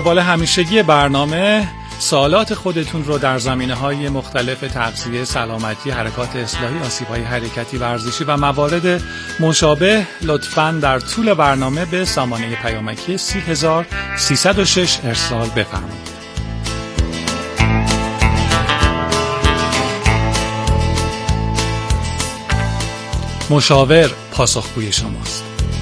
بالا همیشگی برنامه سوالات خودتون رو در زمینه‌های مختلف تغذیه، سلامتی، حرکات اصلاحی، آسیب‌های حرکتی، ورزشی و موارد مشابه لطفاً در طول برنامه به سامانه پیامکی 30306 ارسال بفرمایید. مشاور پاسخگوی شماست.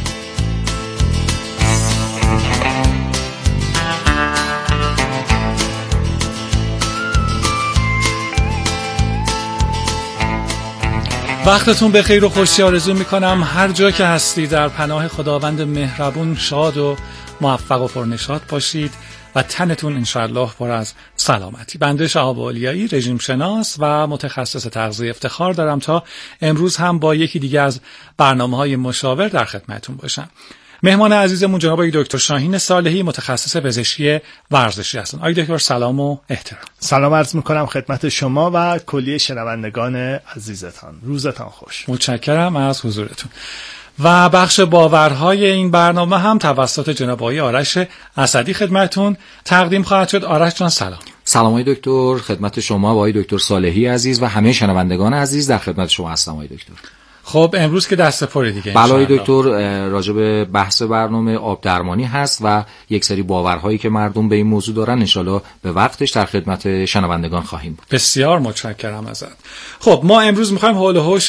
وقتتون بخیر و خوشی آرزو میکنم. هر جا که هستید در پناه خداوند مهربون شاد و موفق و پرنشاط باشید و تنتون انشاءالله پر از سلامتی. بنده شهاب اولیایی، رژیم شناس و متخصص تغذیه، افتخار دارم تا امروز هم با یکی دیگه از برنامه‌های مشاور در خدمتتون باشم. مهمان عزیزمون جناب آقای دکتر شاهین صالحی، متخصص پزشکی ورزشی هستن. آقای دکتر سلام و احترام. سلام عرض میکنم خدمت شما و کلیه شنوندگان عزیزتان. روزتان خوش. متشکرم از حضورتون. و بخش باورهای این برنامه هم توسط جناب آقای آرش اسدی خدمتتون تقدیم خواهد شد. آرش جان سلام. سلام آقای دکتر، خدمت شما و آقای دکتر صالحی عزیز و همه شنوندگان عزیز در خدمت شما هستم آقای دکتر. خب امروز که دست پره دیگه. بله آقای دکتر، راجع به بحث برنامه آب درمانی هست و یک سری باورهایی که مردم به این موضوع دارن انشالله به وقتش در خدمت شنوندگان خواهیم بود. بسیار متشکرم ازت. خب ما امروز میخوایم حول و حوش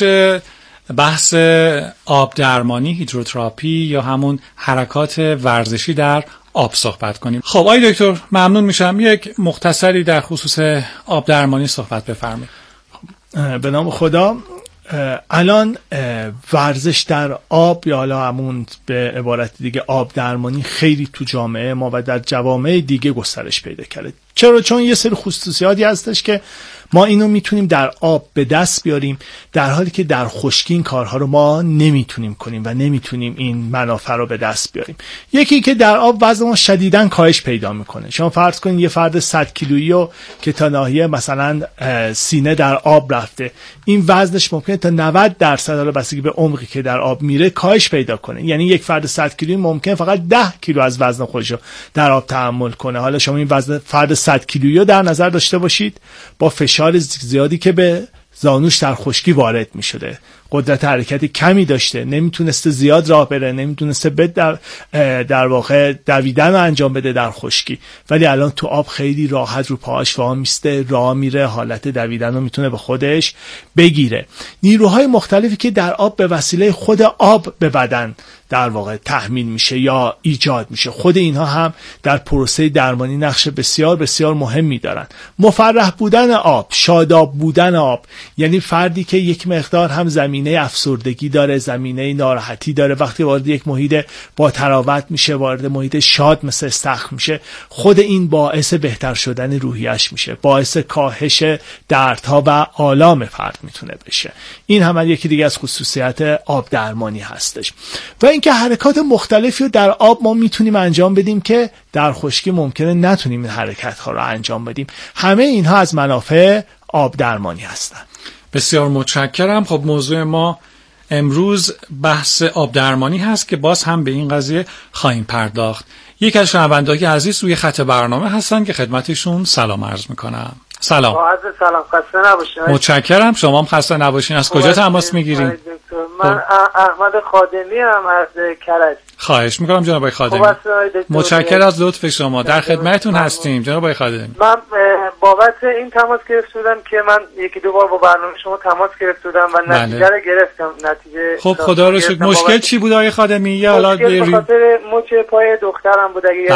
بحث آب درمانی، هیدروتراپی یا همون حرکات ورزشی در آب صحبت کنیم. خب آقای دکتر ممنون میشم یک مختصری در خصوص آب درمانی صحبت بفرمایید. به نام خدا. الان ورزش در آب یا حالا همون به عبارت دیگه آب درمانی خیلی تو جامعه ما و در جوامع دیگه گسترش پیدا کرده. چرا؟ چون یه سری خصوصیاتی هستش که ما اینو میتونیم در آب به دست بیاریم، در حالی که در خشکی این کارها رو ما نمیتونیم کنیم و نمیتونیم این منافع رو به دست بیاریم. یکی که در آب وزن ما شدیداً کاهش پیدا میکنه. شما فرض کنید یه فرد 100 کیلویی رو که تا ناحیه مثلا سینه در آب رفته، این وزنش ممکنه تا 90% حالا بستگی به عمقی که در آب میره کاهش پیدا کنه. یعنی یک فرد 100 کیلویی ممکنه فقط 10 کیلو از وزن خودش رو در آب تحمل کنه. حالا شما این وزن فرد 100 کیلویی رو در نظر داشته باشید با فشار زیادی که به زانوش در خشکی وارد می شده، قدرت حرکتی کمی داشته، نمیتونسته زیاد راه بره، نمیتونسته در واقع دویدن رو انجام بده در خشکی، ولی الان تو آب خیلی راحت رو پاهاش واه میسته، راه میره، حالت دویدن رو میتونه به خودش بگیره. نیروهای مختلفی که در آب به وسیله خود آب به بدن در واقع تحمیل میشه یا ایجاد میشه، خود اینها هم در پروسه درمانی نقش بسیار بسیار مهمی دارن. مفرح بودن آب، شاداب بودن آب، یعنی فردی که یک مقدار هم زمینه افسردگی داره، زمینه ناراحتی داره، وقتی وارد یک محیط با تراوت میشه، وارد محیط شاد مثل استخر میشه، خود این باعث بهتر شدن روحیش میشه، باعث کاهش دردها و آلام فرد میتونه بشه. این هم یکی دیگه از خصوصیات آب درمانی هستش. و اینکه حرکات مختلفی رو در آب ما میتونیم انجام بدیم که در خشکی ممکنه نتونیم این حرکت ها رو انجام بدیم. همه اینها از منافع آب درمانی هستن. بسیار متشکرم. خب موضوع ما امروز بحث آب درمانی هست که باز هم به این قضیه خواهیم پرداخت. یک از شنوندگان عزیز روی خط برنامه هستن که خدمتشون سلام عرض میکنم. سلام. سلام، خسته نباشین. متشکرم، شما هم خسته نباشین. از کجا تماس میگیرین؟ من احمد خادمی ام از کرج. خواهش میکنم جناب آقای خادمی. متشکرم از لطف شما. در خدمتتون هستیم جناب آقای خادمی. من بابت این تماس گرفته بودم که من یکی دو بار با برنامه شما تماس گرفته بودم و نتیجه رو گرفتم. نتیجه خب خدا رو شکر. مشکل چی بود آقای خادمی؟ یا حالا به خاطر مچ پای دخترم بود اگه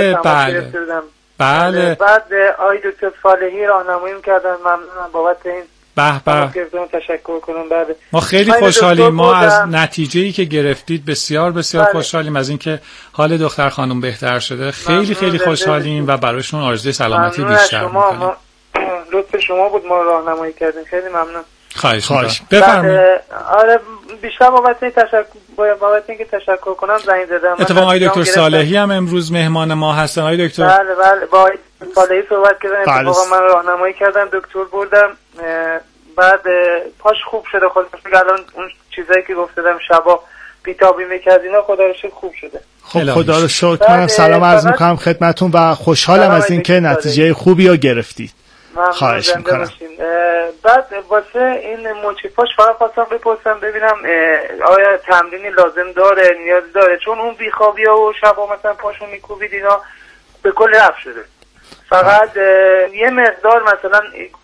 بله. بعد آقای دکتر صالحی راهنمایی می‌کردن. ممنونم بابت این. به تشکر کنم. بعد ما خیلی خوشحالیم. ما از نتیجه‌ای که گرفتید بسیار بسیار خوشحالیم از اینکه حال دختر خانم بهتر شده. خیلی خیلی خوشحالیم و برایشون آرزوی سلامتی بیشتر می‌کنیم. لطف شما بود ما راهنمایی کردین. خیلی ممنون. خواهش بفرمایید. آره بیشتر بابت اینکه تشکر کنم زنگ زدم. اتفاقا آقای دکتر صالحی هم امروز مهمان ما هستن. آقای دکتر بله با صالحی صحبت کردم. اتفاقا من راهنمایی کردم، دکتر بردم، بعد پاش خوب شده. خودش الان اون چیزایی که گفتم شبا بیتابی میکرد اینا خدا رو شکر خوب شده. خب خدا رو شکر. منم سلام عرض میکنم خدمتون و خوشحالم از اینکه نتیجه خوبی رو گرفتید. خواهش میکنم. بعد واسه این مچیپاش فقط خواستم بپرسم ببینم آیا تمرینی لازم داره، نیاز داره، چون اون بیخوابی ها و شبا مثلا پاشون میکوبید اینا به کل رفت شده. فقط یه مقدار مثلا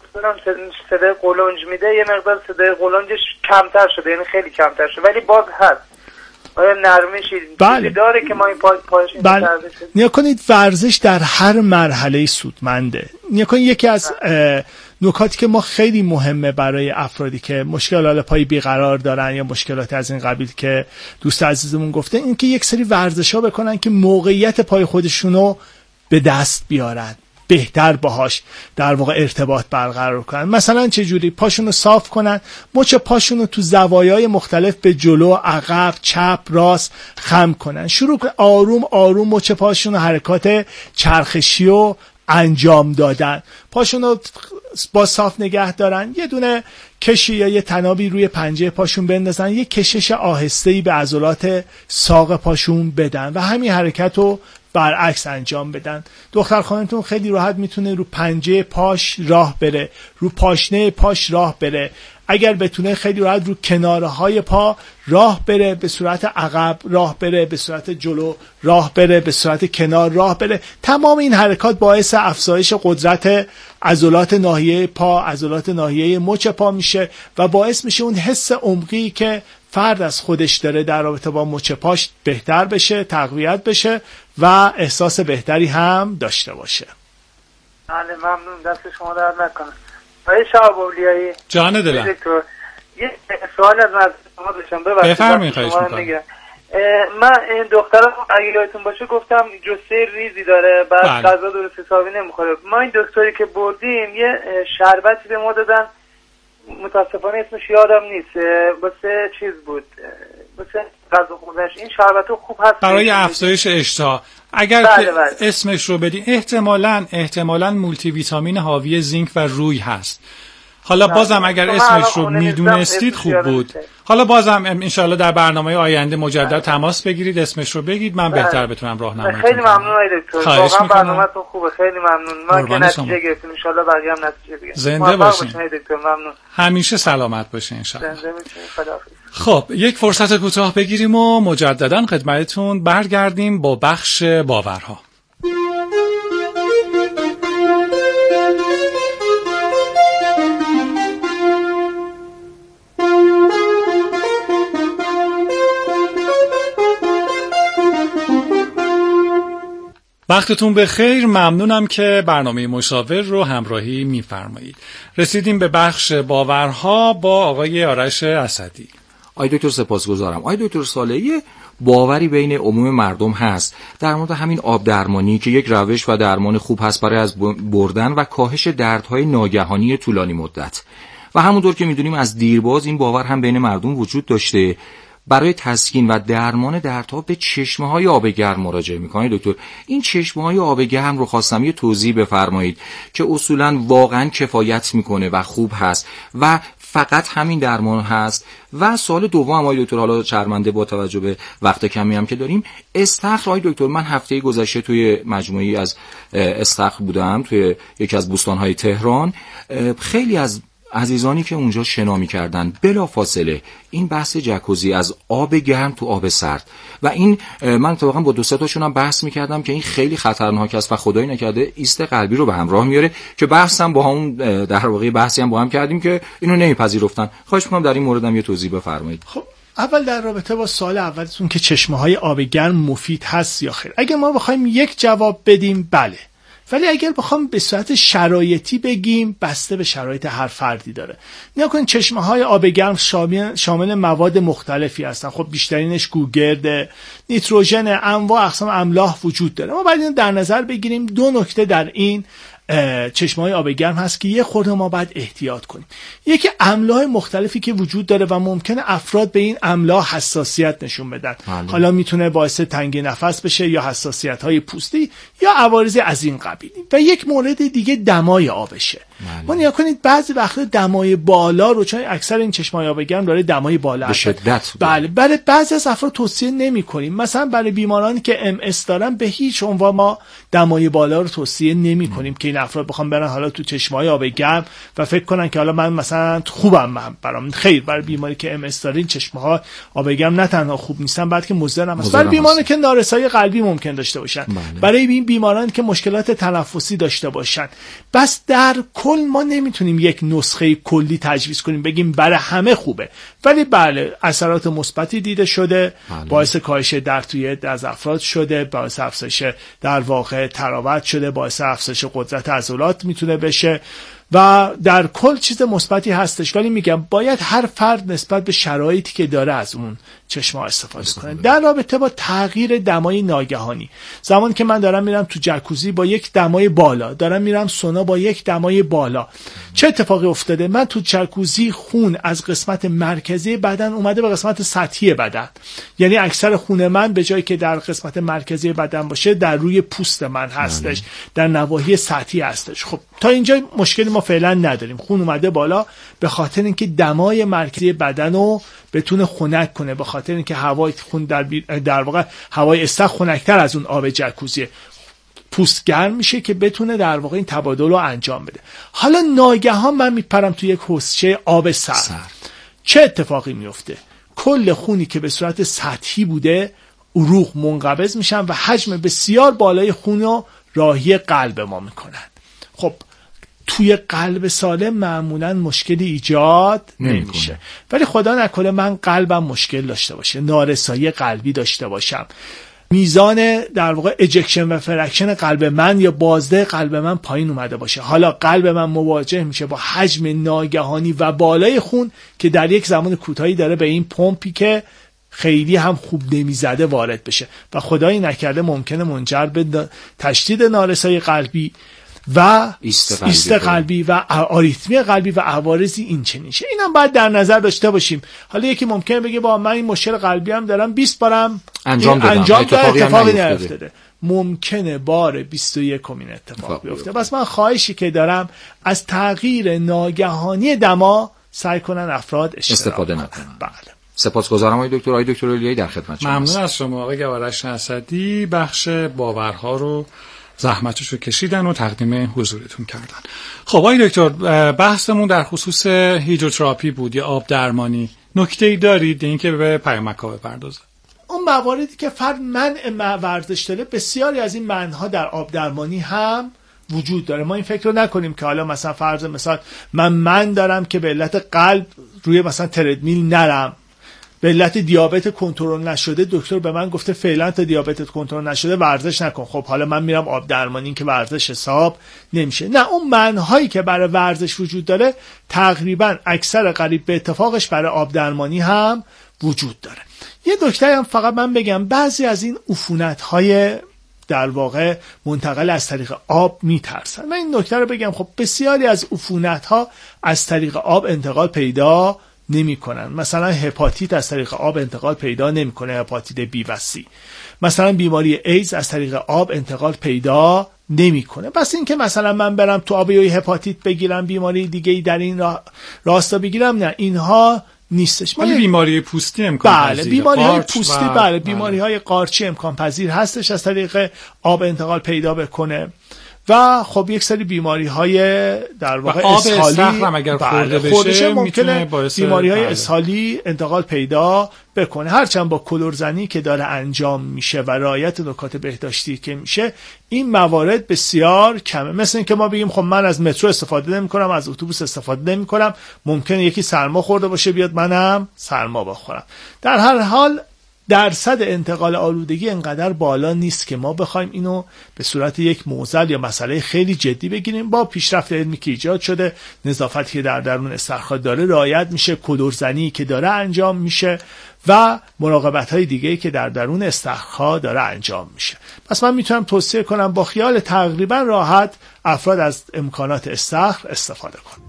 صدای قلنج میده، یه مقدار صدای قلنجش کمتر شده، یعنی خیلی کمتر شده، ولی باز هست. آیا نرمشی بله. داره که ما این پایش بله. نیا کنید ورزش در هر مرحله سودمنده. نیا کنید یکی از نکاتی که ما خیلی مهمه برای افرادی که مشکلات پای بیقرار دارن یا مشکلات از این قبیل که دوست عزیزمون گفته، این که یک سری ورزش‌ها بکنن که موقعیت پای خودشونو به دست بیارن، بهتر باهاش در واقع ارتباط برقرار کنن. مثلا چه جوری؟ پاشونو صاف کنن، مچ پاشونو تو زوایای مختلف به جلو، عقب، چپ، راست خم کنن. شروع کنن آروم آروم مچ پاشونو حرکات چرخشی رو انجام دادن. پاشونو با صاف نگه دارن، یه دونه کشی یا یه تنابی روی پنجه پاشون بندازن، یه کشش آهسته‌ای به عضلات ساق پاشون بدن و همین حرکت رو برعکس انجام بدن. دختر خانمتون خیلی راحت میتونه رو پنجه پاش راه بره، رو پاشنه پاش راه بره. اگر بتونه خیلی راحت رو کناره های پا راه بره، به صورت عقب راه بره، به صورت جلو راه بره، به صورت کنار راه بره. تمام این حرکات باعث افزایش قدرت عضلات ناحیه پا، عضلات ناحیه مچ پا میشه و باعث میشه اون حس عمقی که فرد از خودش داره در رابطه با مچ پاش بهتر بشه، تقویت بشه و احساس بهتری هم داشته باشه. بله ممنون، دست شما درد نکنه. آقای شهاب اولیایی، جان دلم، یه سوال از شما داشتم. بفرمایید. خواهش می‌کنم. من این دخترم اگه یادتون باشه گفتم جثه ریزی داره، بعد غذا درست حسابی نمیخوره. ما این دکتری که بردیم یه شربتی به ما دادن، متاسفانه اسمش یادم نیست، واسه چیز بود، واسه غذا خوردنش. این شربت خوب هست برای افزایش اشتها. اگر بله که بله. اسمش رو بدین احتمالاً مولتی ویتامین حاوی زینک و روی هست. حالا بازم اگر اسمش رو میدونستید خوب بود. حالا بازم انشالله در برنامه آینده مجدد تماس بگیرید، اسمش رو بگید، من بهتر بتونم راهنمایی کنم. خیلی ممنون آقای دکتر، واقعا برنامه‌تون خوبه، خیلی ممنون. ما که نتیجه گرفتیم انشالله بقیه هم نتیجه بگیرن. زنده باشین دکتر، ممنون. همیشه سلامت باشین انشالله. زنده باشین. خداحافظ. خب یک فرصت کوتاه بگیریم و مجددا خدمتتون برگردیم با بخش باورها. وقتتون بخیر، ممنونم که برنامه مشاور رو همراهی می‌فرمایید. رسیدیم به بخش باورها با آقای آرش اسدی. آقای دکتر سپاسگزارم. آقای دکتر صالحی، باوری بین عموم مردم هست در مورد همین آب درمانی که یک روش و درمان خوب هست برای از بردن و کاهش دردهای ناگهانی طولانی مدت. و همونطور که می‌دونیم از دیرباز این باور هم بین مردم وجود داشته. برای تسکین و درمان دردها به چشمه‌های آب گرم مراجعه می‌کنید دکتر. این چشمه‌های آب گرم رو خواستم یه توضیح بفرمایید که اصولاً واقعاً کفایت می‌کنه و خوب هست و فقط همین درمان هست. و سوال دوم آقای دکتر، حالا شرمنده با توجه به وقت کمی هم که داریم، استخر. آقای دکتر، من هفته گذشته توی مجموعه‌ای از استخر بودم توی یکی از بوستان‌های تهران. خیلی از عزیزانی که اونجا شنا می‌کردن بلا فاصله این بحث جکوزی از آب گرم تو آب سرد و این من واقعا با دو سه تاشون هم بحث می‌کردم که این خیلی خطرناک است و خدای نکرده ایست قلبی رو به همراه میاره که بحثم با هم در واقع بحثی هم با هم کردیم که اینو نمیپذیرفتن. خواهش می‌کنم در این مورد هم یه توضیح بفرمایید. خب اول در رابطه با سوال اولتون که چشمه‌های آب گرم مفید هست یا خیر، اگه ما بخوایم یک جواب بدیم بله، ولی اگر بخوام به صورت شرایطی بگیم بسته به شرایط هر فردی داره. نیا کن چشمه‌های آب گرم شامل مواد مختلفی هستن. خب بیشترینش گوگرد، نیتروژن، انواع اقسام املاح وجود داره. ما باید اینو در نظر بگیریم. دو نکته در این چشمه‌های آب گرم هست که یه خورده ما باید احتیاط کنیم. یکی املاح مختلفی که وجود داره و ممکنه افراد به این املاح حساسیت نشون بدن. حالا میتونه باعث تنگی نفس بشه یا حساسیت‌های پوستی یا عوارض از این قبیل. و یک مورد دیگه دمای آبشه. ما نیا کنید بعضی وقتا دمای بالا رو، چون اکثر این چشمه‌های آب گرم داره دمای بالا به شدت، بله، برای بعضی از افراد توصیه نمی‌کنیم. مثلا برای بیمارانی که MS دارن به هیچ عنوان ما دمای بالا رو توصیه نمی‌کنیم که این افراد بخوام برن حالا تو چشمه‌های آب گرم و فکر کنن که حالا من مثلا خوبم، من برام خیر. برای بیماری که MS دارین چشمه‌ها آب گرم نه تنها خوب نیستن بلکه مضر هم هست. برای بیمارانی که نارسایی قلبی ممکن داشته باشن، برای این بیمارانی که مشکلات تنفسی داشته باشن. بس در کل ما نمیتونیم یک نسخه کلی تجویز کنیم بگیم برای همه خوبه، ولی بله اثرات مثبتی دیده شده، باعث کاهش درد توی از افراد شده، باعث افزایش در واقع تراوت شده، باعث افزایش قدرت عضلات میتونه بشه و در کل چیز مثبتی هستش. ولی میگم باید هر فرد نسبت به شرایطی که داره از اون چشم‌ها استفاده کنه. در رابطه با تغییر دمای ناگهانی، زمانی که من دارم میرم تو جکوزی با یک دمای بالا، دارم میرم سونا با یک دمای بالا، چه اتفاقی افتاده؟ من تو جکوزی خون از قسمت مرکزی بدن اومده به قسمت سطحی بدن، یعنی اکثر خون من به جایی که در قسمت مرکزی بدن باشه در روی پوست من هستش، در نواحی سطحی هستش. خب تا اینجا مشکلی ما فعلا نداریم. خون اومده بالا به خاطر اینکه دمای مرکزی بدن رو بتونه خنک کنه، به خاطر اینکه هوای خون در واقع هوای استخ خنک‌تر از اون آب جکوزیه، پوست گرم میشه که بتونه در واقع این تبادل رو انجام بده. حالا ناگهان من میپرم تو یک حوضچه آب سرد، چه اتفاقی میفته؟ کل خونی که به صورت سطحی بوده عروق منقبض میشن و حجم بسیار بالای خون رو راهی قلب ما میکنن. خب توی قلب سالم معمولا مشکلی ایجاد نمیشه، ولی خدا نکنه من قلبم مشکل داشته باشه، نارسایی قلبی داشته باشم، میزان در واقع اجکشن و فرکشن قلب من یا بازده قلب من پایین اومده باشه، حالا قلب من مواجه میشه با حجم ناگهانی و بالای خون که در یک زمان کوتاهی داره به این پمپی که خیلی هم خوب نمیزده وارد بشه و خدایی نکرده ممکنه منجر به تشدید نارسایی قلبی و ایست قلبی و آریتمی قلبی و عوارضی این چنینشه. اینم باید در نظر داشته باشیم. حالا یکی ممکنه بگه با من این مشکل قلبی هم دارم 20 بارم انجام اتفاقی نیفتاده، ممکنه بار 21 این اتفاق بیفته. بس من خواهشی که دارم از تغییر ناگهانی دما سعی کنن افراد استفاده نکنن. بله. سپاسگزارم آقای دکتر. آقای دکتر الیایی در خدمت شما. ممنون از شما آقای گوارش اسدی. بخش باورها رو زحمتش رو کشیدن و تقدیم حضورتون کردن. خب آقای دکتر، بحثمون در خصوص هیدروتراپی بود یا آب درمانی. نکته‌ای دارید اینکه به پیامک‌ها بپردازه؟ اون مواردی که فرد منع ورزش داره، بسیاری از این منع‌ها در آب درمانی هم وجود داره. ما این فکر رو نکنیم که حالا مثلا فرض مثال من دارم که به علت قلب روی مثلا تردمیل نرم، به علت دیابت کنترل نشده دکتر به من گفته فعلا تا دیابتت کنترل نشده ورزش نکن، خب حالا من میرم آب درمانی که ورزش حساب نمیشه. نه، اون منهایی که برای ورزش وجود داره تقریبا اکثر قریب به اتفاقش برای آب درمانی هم وجود داره. یه نکته هم فقط من بگم، بعضی از این عفونت‌های در واقع منتقل از طریق آب میترسن. من این نکته رو بگم، خب بسیاری از عفونت‌ها از طریق آب انتقال پیدا نمی‌کنن. مثلا هپاتیت از طریق آب انتقال پیدا نمی‌کنه، هپاتیت بی و سی. مثلا بیماری ایدز از طریق آب انتقال پیدا نمی‌کنه. بس این که مثلا من برم تو آب یا هپاتیت بگیرم، بیماری دیگه‌ای در این راستا بگیرم، نه، اینها نیستش. ولی بیماری پوستی امکان پذیره. بله، بیماری‌های پوستی بله، بیماری‌های قارچی امکان پذیر هستش از طریق آب انتقال پیدا بکنه. و خب یک سری بیماری‌های در واقع اسهالی اگر خورده بشه ممکنه بیماری‌های اسهالی انتقال پیدا بکنه. هرچند با کلورزنی که داره انجام میشه و رعایت نکات بهداشتی که میشه، این موارد بسیار کمه. مثل اینکه ما بگیم خب من از مترو استفاده نمی‌کنم، از اتوبوس استفاده نمی‌کنم، ممکنه یکی سرما خورده باشه بیاد منم سرما بخورم. در هر حال درصد انتقال آلودگی انقدر بالا نیست که ما بخوایم اینو به صورت یک معضل یا مسئله خیلی جدی بگیریم. با پیشرفت علمی که ایجاد شده، نظافتی که در درون استخرها داره رعایت میشه، کدورزنی که داره انجام میشه و مراقبت‌های دیگه‌ای که در درون استخرها داره انجام میشه. پس من میتونم توصیه کنم با خیال تقریبا راحت افراد از امکانات استخر استفاده کنن.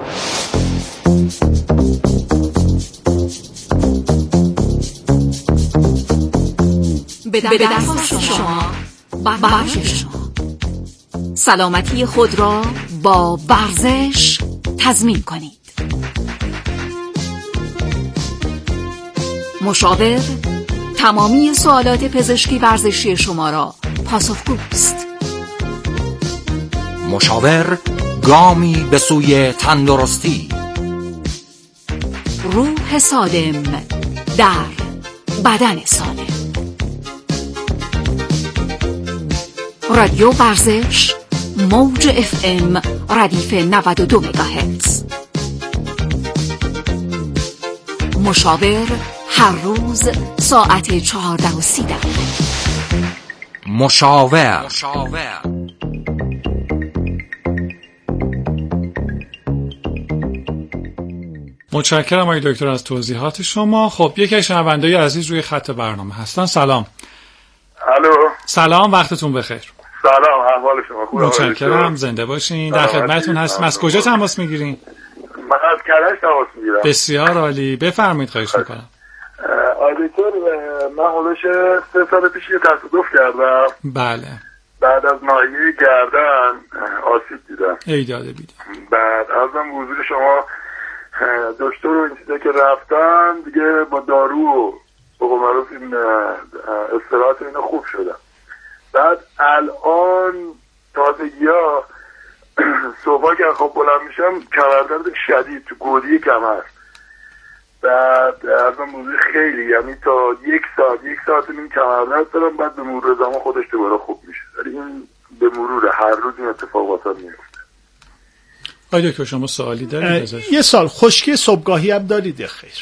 به دست شما، بخش شما. سلامتی خود را با ورزش تضمین کنید. مشاور تمامی سوالات پزشکی ورزشی شما را پاسخگوست. مشاور گامی به سوی تندرستی. روح سالم در بدن سالم. رادیو ورزش موج FM ردیف 92 مگاهرتز. مشاور هر روز ساعت 14:30. مشاور. متشکرم آقای دکتر از توضیحات شما. خب یکی از شنونده‌های عزیز روی خط برنامه هستن. سلام. الو. سلام، وقتتون بخیر. سلام، احوال شما خوبه؟ متشکرم، زنده باشین. در خدمتتون هستم. از کجا تماس میگیرین؟ من از کرج تماس میگیرم. بسیار عالی، بفرمایید. خواهش میکنم. آقای دکتر، من حدودش 3 سال پیش یه تصادف کردم. بله. بعد از ناحیه گردن آسیب دیدم. ای داده بیدم. بعد ازم حضور شما دکتر و این چیزا که رفتم دیگه با دارو و بقول معروف این استراحت اینا خوب شدم. بعد الان تازگی ها صبح که خب بلند میشم کمردرد شدید تو گودی کمر. بعد ازم موضوع خیلی، یعنی تا یک ساعت نیم کمردرد دارم. بعد به مرور زمان خودش دوباره خوب میشه. ولی این به مرور هر روز این اتفاقات میفته. آیا که شما سوالی دارید ازش؟ یه سال خشکی صبحگاهی هم دارید خیر؟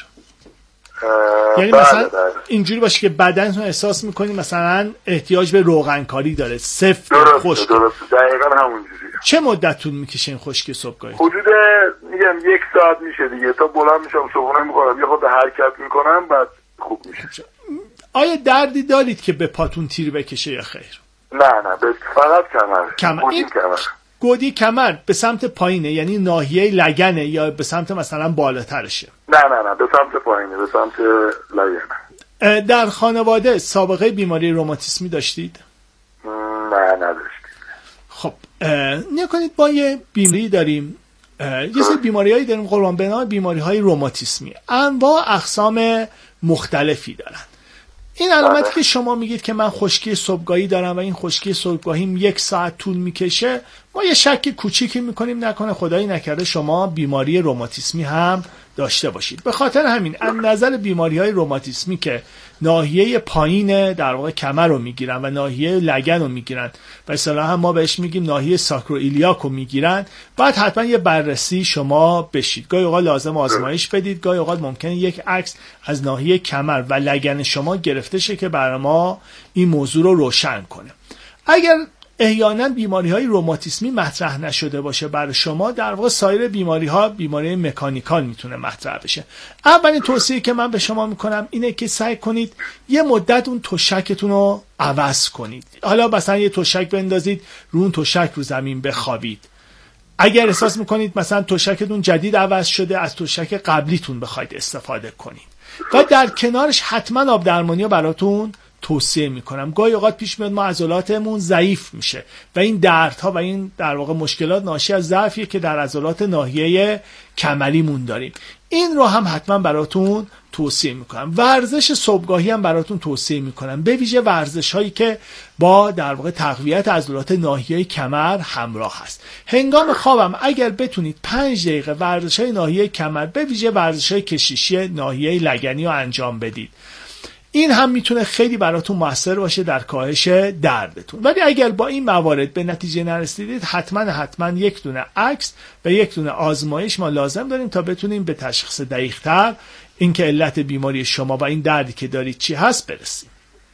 یعنی مثلا اینجوری باشه که بدنتون احساس میکنی مثلا احتیاج به روغنکاری داره، سفت خشک؟ درست، دقیقاً همونجوریه. چه مدت طول میکشه این خشکی صبحگاهی؟ حدود میگم 1 ساعت میشه دیگه. تا بلند میشم صبحونه میخورم یه خود حرکت میکنم بعد خوب میشه. آیا دردی دارید که به پاتون تیر بکشه یا خیر؟ نه فقط کمر. گودی کمر به سمت پایینه، یعنی ناحیه لگنه یا به سمت مثلا بالاترشه؟ نه به سمت پایینه، به سمت لگنه. در خانواده سابقه بیماری روماتیسمی داشتید؟ نه نداشتید. خب نیا کنید با یه بیماری داریم، یه سری بیماری‌هایی داریم قربان به نام بیماری‌های روماتیسمی. انواع اقسام مختلفی دارن. این علامتی که شما میگید که من خشکی صبحگاهی دارم و این خشکی صبحگاهیم 1 ساعت طول میکشه، ما یه شک کوچیکی میکنیم نکنه خدایی نکرده شما بیماری روماتیسمی هم داشته باشید. به خاطر همین از نظر بیماری‌های روماتیسمی که ناحیه پایین در واقع کمر رو میگیرن و ناحیه لگن رو میگیرن و اصطلاحا ما بهش میگیم ناحیه ساکروئیلیاک رو میگیرن، باید حتما یه بررسی شما بشید. گاهی اوقات لازم آزمایش بدید، گاهی اوقات ممکنه یک عکس از ناحیه کمر و لگن شما گرفته شه که برای ما این موضوع رو روشن کنه. اگر احیانا بیماری‌های روماتیسمی مطرح نشده باشه برای شما، در واقع سایر بیماری‌ها بیماری مکانیکال میتونه مطرح بشه. اولین توصیه که من به شما میکنم اینه که سعی کنید یه مدت اون تشکتون رو عوض کنید. حالا مثلا یه تشک بندازید، رو اون تشک رو زمین بخوابید. اگر احساس میکنید مثلا تشکتون جدید عوض شده، از تشک قبلیتون بخواید استفاده کنید و در کنارش حتما آب درمانی رو براتون توصیه میکنم. گاهی اوقات پیش میاد ما عضلاتمون ضعیف میشه و این دردها و این در واقع مشکلات ناشی از ضعفیه که در عضلات ناحیه کمریمون داریم. این رو هم حتما براتون توصیه میکنم. ورزش صبحگاهی هم براتون توصیه میکنم، به ویژه ورزش هایی که با در واقع تقویت عضلات ناحیه کمر همراه هست. هنگام خوابم اگر بتونید 5 دقیقه ورزش های ناحیه کمر، به ویژه ورزش های کشیشی ناحیه لگنی رو انجام بدید. این هم میتونه خیلی براتون موثر باشه در کاهش دردتون. ولی اگر با این موارد به نتیجه نرسیدید، حتما یک دونه عکس و یک دونه آزمایش ما لازم داریم تا بتونیم به تشخیص دقیق‌تر اینکه علت بیماری شما و این دردی که دارید چی هست برسیم.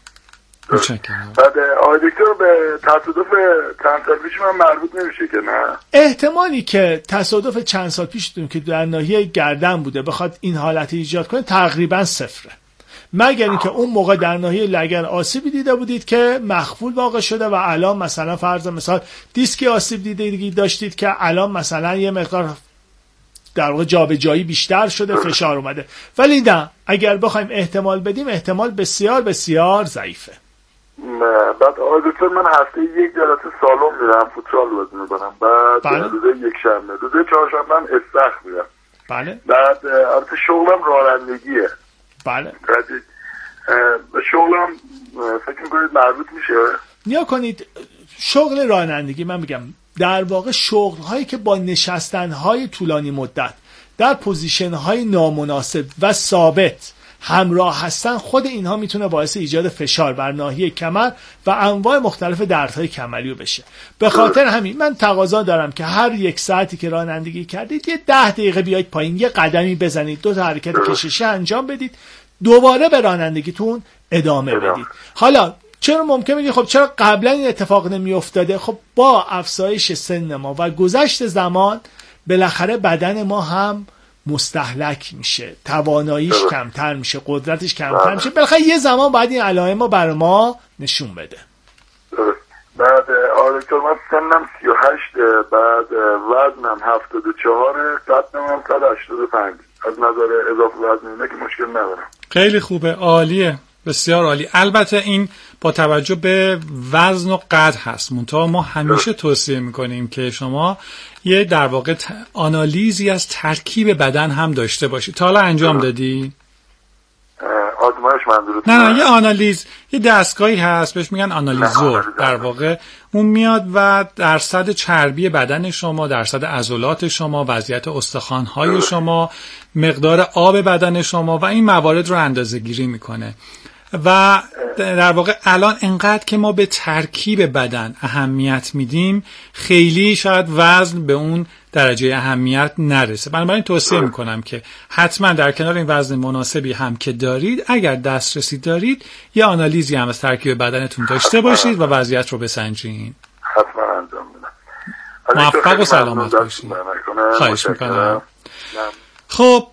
بعد آقای دکتر به تصادف چند سال پیش من مربوط نمیشه که نه؟ احتمالی که تصادف چند سال پیشتون که در ناحیه گردن بوده بخواد این حالت ایجاد کنه تقریبا صفره، مگر اینکه اون موقع در ناحیه لگن آسیبی دیده بودید که مخفول واقع شده و الان مثلا فرض مثال دیسکی آسیب دیدگی داشتید که الان مثلا یه مقدار در واقع جابجایی بیشتر شده، فشار اومده. ولی نه، اگر بخوایم احتمال بدیم، احتمال بسیار بسیار ضعیفه. بعد آقای دکتر من هفته یک جلسه سالن میرم، فوتسال بازی میکنم، بعد روز یک شنبه، روز چهارشنبه هم استخر میرم. بله. بعد البته شغلم رانندگیه. بله. به شغلم فکر میکنید مربوط میشه؟ نیا کنید، شغل رانندگی من میگم در واقع شغل‌هایی که با نشستن‌های طولانی مدت در پوزیشن‌های نامناسب و ثابت همراه هستن، خود اینها میتونه باعث ایجاد فشار بر ناحیه کمر و انواع مختلف دردهای کمری بشه. به خاطر همین من تقاضا دارم که هر یک ساعتی که رانندگی کردید یه 10 دقیقه بیایید پایین، یه قدمی بزنید، 2 تا حرکت کششی انجام بدید، دوباره به رانندگیتون ادامه بدید. حالا چرا ممکنه بگید خب چرا قبلا این اتفاق نمی افتاده؟ خب با افزایش سن ما و گذشت زمان بالاخره بدن ما هم مستهلک میشه، تواناییش کمتر میشه، قدرتش کمتر میشه، بالاخره یه زمان بعد این علائم رو بر ما نشون بده. بعد دکتر من سنم 38، بعد وزنم 74، قدم هم 185. از نظر اضافه وزن که مشکل ندارم. خیلی خوبه، عالیه، بسیار عالی. البته این با توجه به وزن و قد هست، منتها ما همیشه توصیه میکنیم که شما یه در واقع آنالیزی از ترکیب بدن هم داشته باشید. تا حالا انجام دادی؟ آزمایش منظورت؟ نه یه آنالیز، یه دستگاهی هست بهش میگن آنالیزور. در واقع اون میاد و درصد چربی بدن شما، درصد عضلات شما، وضعیت استخوان‌های شما، مقدار آب بدن شما و این موارد رو اندازه‌گیری میکنه. و در واقع الان انقدر که ما به ترکیب بدن اهمیت میدیم، خیلی شاید وزن به اون درجه اهمیت نرسه. بنابراین توصیه میکنم که حتما در کنار این وزن مناسبی هم که دارید، اگر دسترسی دارید، یه آنالیزی هم از ترکیب بدنتون داشته باشید و وضعیت رو بسنجین. حتما انجام میدم. موفق و سلامت باشید. خواهش میکنم. خب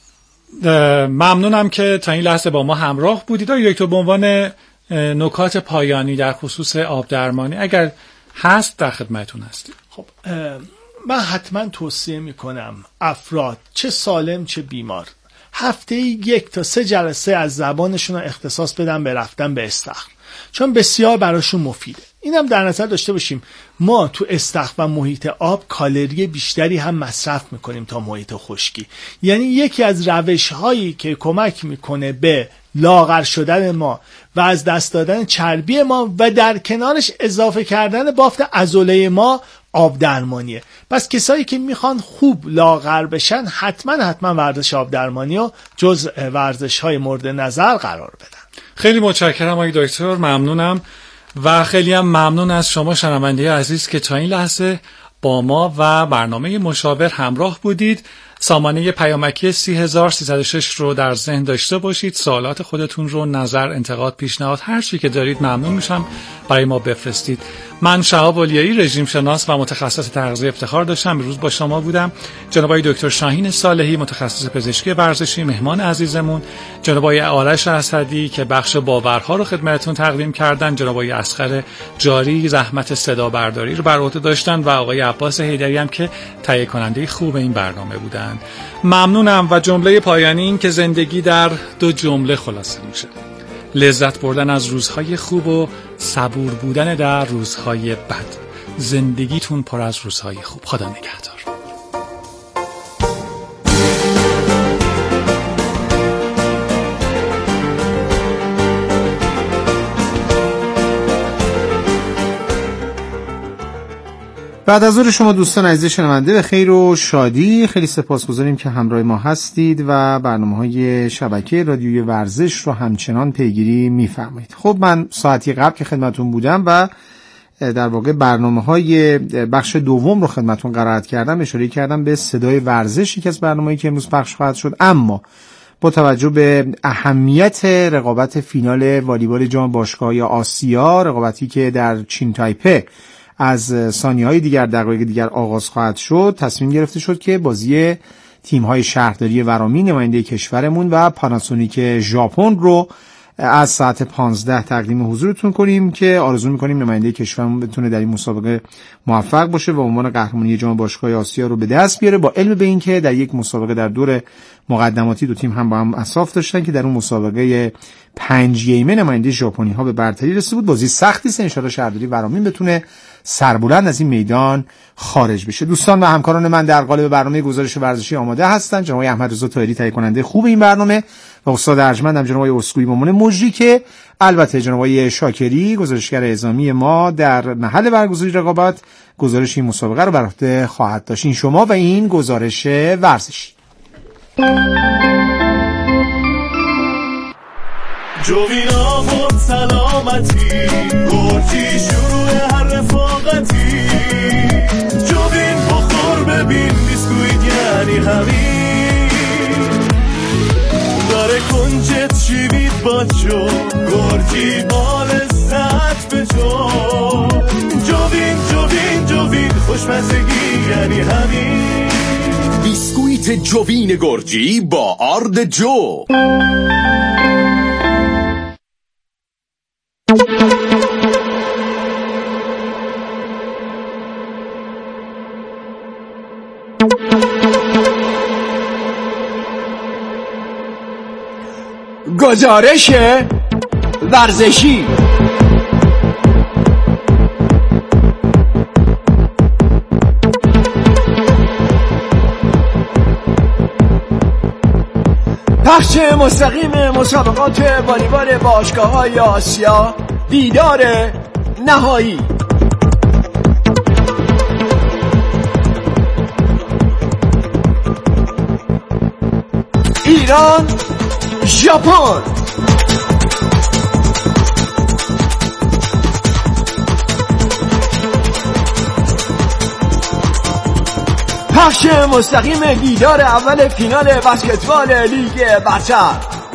ممنونم که تا این لحظه با ما همراه بودید. آقای دکتر، به عنوان نکات پایانی در خصوص آب درمانی اگر هست در خدمتتون هستیم. خب من حتما توصیه میکنم افراد چه سالم چه بیمار هفته 1 تا 3 جلسه از زبانشون رو اختصاص بدن به رفتن به استخر، چون بسیار براشون مفیده. اینم در نظر داشته باشیم ما تو استخر و محیط آب کالری بیشتری هم مصرف میکنیم تا محیط خشکی. یعنی یکی از روش هایی که کمک میکنه به لاغر شدن ما و از دست دادن چربی ما و در کنارش اضافه کردن بافت عضله ما آب درمانیه. پس کسایی که میخوان خوب لاغر بشن حتما ورزش آب درمانی رو جز ورزش های مورد نظر قرار بدن. خیلی متشکرم آقای دکتر، ممنونم و خیلی هم ممنون از شما شنونده عزیز که تا این لحظه با ما و برنامه مشاور همراه بودید. سامانه پیامکی 30306 رو در ذهن داشته باشید. سوالات خودتون رو، نظر، انتقاد، پیشنهاد، هر چی که دارید ممنون میشم برای ما بفرستید. من شهاب اولیایی، رژیم شناس و متخصص تغذیه افتخار داشتم امروز با شما بودم. جناب آقای دکتر شاهین صالحی، متخصص پزشکی ورزشی، مهمان عزیزمون. جناب آقای آرش اسدی که بخش باورها رو خدمتتون تقدیم کردن. جناب آقای اصغر جاری زحمت صدا برداری رو بر عهده داشتن و آقای عباس حیدری هم که تهیه کننده خوب این برنامه بودن. ممنونم و جمله پایانی این که زندگی در 2 جمله خلاصه میشه: لذت بردن از روزهای خوب و صبور بودن در روزهای بد. زندگیتون پر از روزهای خوب. خدا نگهدار. بعد از ظهر شما دوستان عزیز شنونده به خیر و شادی. خیلی سپاسگزاریم که همراه ما هستید و برنامه‌های شبکه رادیوی ورزش رو همچنان پیگیری می‌فرمایید. خب من ساعتی قبل که خدمتتون بودم و در واقع برنامه‌های بخش دوم رو خدمتتون قرائت کردم، اشاره کردم به صدای ورزش، یکی از برنامه‌ای که امروز پخش خواهد شد. اما با توجه به اهمیت رقابت فینال والیبال جام باشگاه‌های آسیا، رقابتی که در چین تایپه از ثانیه‌های دیگر، دقایق دیگر آغاز خواهد شد، تصمیم گرفته شد که بازی تیم‌های شهرداری ورامین نماینده کشورمون و پاناسونیک ژاپن رو از ساعت 15 تقدیم حضورتون کنیم که آرزو می‌کنیم نماینده کشورمون بتونه در این مسابقه موفق باشه و عنوان قهرمانی جام باشگاه‌های آسیا رو به دست بیاره، با علم به این که در یک مسابقه در دور مقدماتی دو تیم هم با هم اصاف داشتن که در اون مسابقه 5 گیمه نماینده ژاپنی‌ها به برتری رسید بود. بازی سختی است، ان شاءالله شهرداری ورامین بتونه سربلند از این میدان خارج بشه. دوستان و همکاران من در قالب برنامه گزارش ورزشی آماده هستند. جناب احمد رضا طاهری تهیه کننده خوب این برنامه و استاد ارجمندم جناب اسکوئی به عنوان مجری، که البته جناب شاکری گزارشگر اعزامی ما در محل برگزاری رقابت گزارش این مسابقه رو بر عهده خواهد داشت. این شما و این گزارش ورزشی. جوینا بود سلامتی، گرچی شروع هر رفاقتی، جوین بخور ببین بیسکویت یعنی همین، داره کنجت شیوید باچو، گرچی بال ست به جو، جوین خوشمزگی یعنی همین، بیسکویت جوین گرجی با آرد جو. گزارش ورزشی. پخش مستقیم مسابقات والیبال باشگاه‌های آسیا، دیدار نهایی. ایران ژاپن. پخش مستقیم دیدار اول فینال بسکتبال لیگ برتر.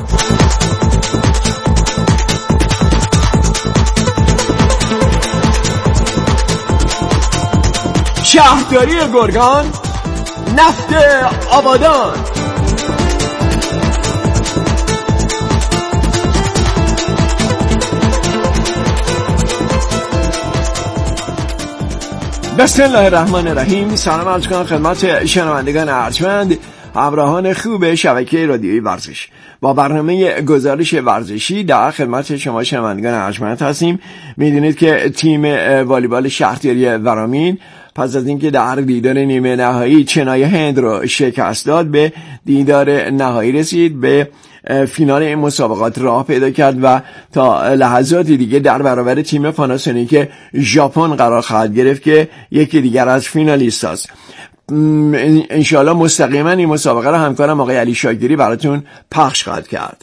شهرداری گرگان، نفت آبادان. بسم الله الرحمن الرحیم. سلام عرض کنم خدمت شنوندگان ارجمند، همراهان خوب شبکه رادیویی ورزش. با برنامه گزارش ورزشی در خدمت شما شنوندگان ارجمند هستیم. میدونید که تیم والیبال شهرداری ورامین پس از اینکه در دیدار نیمه نهایی چنای هند رو شکست داد، به دیدار نهایی رسید، به فینال این مسابقات راه پیدا کرد و تا لحظاتی دیگه در برابر تیم پاناسونیک ژاپن قرار خواهد گرفت که یکی دیگر از فینالیست هست. انشاءالله مستقیما این مسابقه رو همکارم آقای علی شاکری براتون پخش خواهد کرد.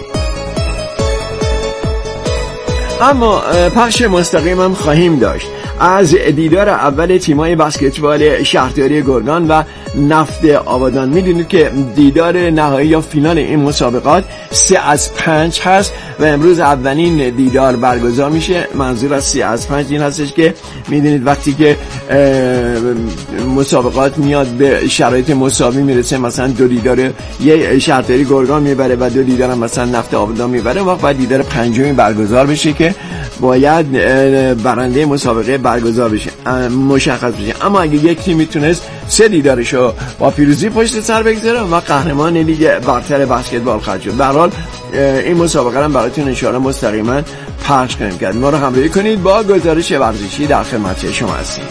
اما پخش مستقیم هم خواهیم داشت. از دیدار اول تیم‌های بسکتبال شهرداری گرگان و نفت آبادان. میدونید که دیدار نهایی یا فینال این مسابقات 3-5 هست و امروز اولین دیدار برگزار میشه. منظور از 3-5 این هستش که میدونید وقتی که مسابقات میاد به شرایط مساوی میرسه، مثلا 2 دیدار یه شهرداری گرگان میبره و 2 دیدار هم مثلا نفت آبادان میبره، وقت بعد دیدار پنجمی برگزار بشه که باید برنده مسابقه برگزار بشه، مشخص بشه. اما اگه یک تیم میتونست 3 دیدارشو با پیروزی پشت سر بگذاره و قهرمان لیگ برتر بسکتبال خواهد شد. به هر حال این مسابقه هم براتون انشاءالله مستقیما پخش کنیم کرد. ما رو همراهی کنید با گزارش ورزشی در خدمت شما هستیم.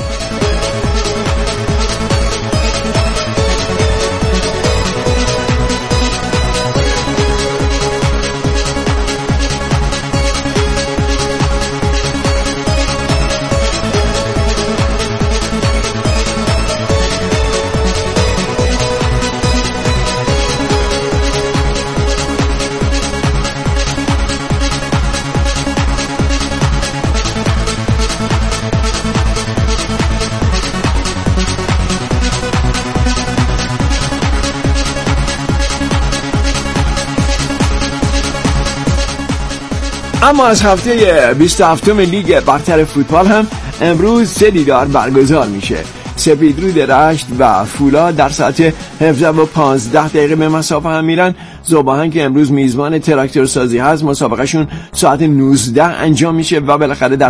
اما از هفته 27 لیگ برتر فوتبال هم امروز 3 دیدار برگزار میشه. سپیدرود رشت و فولاد در ساعت 17:15 به مسافه هم میرن. ذوباهن که امروز میزبان تراکتورسازی هست مسابقهشون ساعت 19 انجام میشه و بالاخره در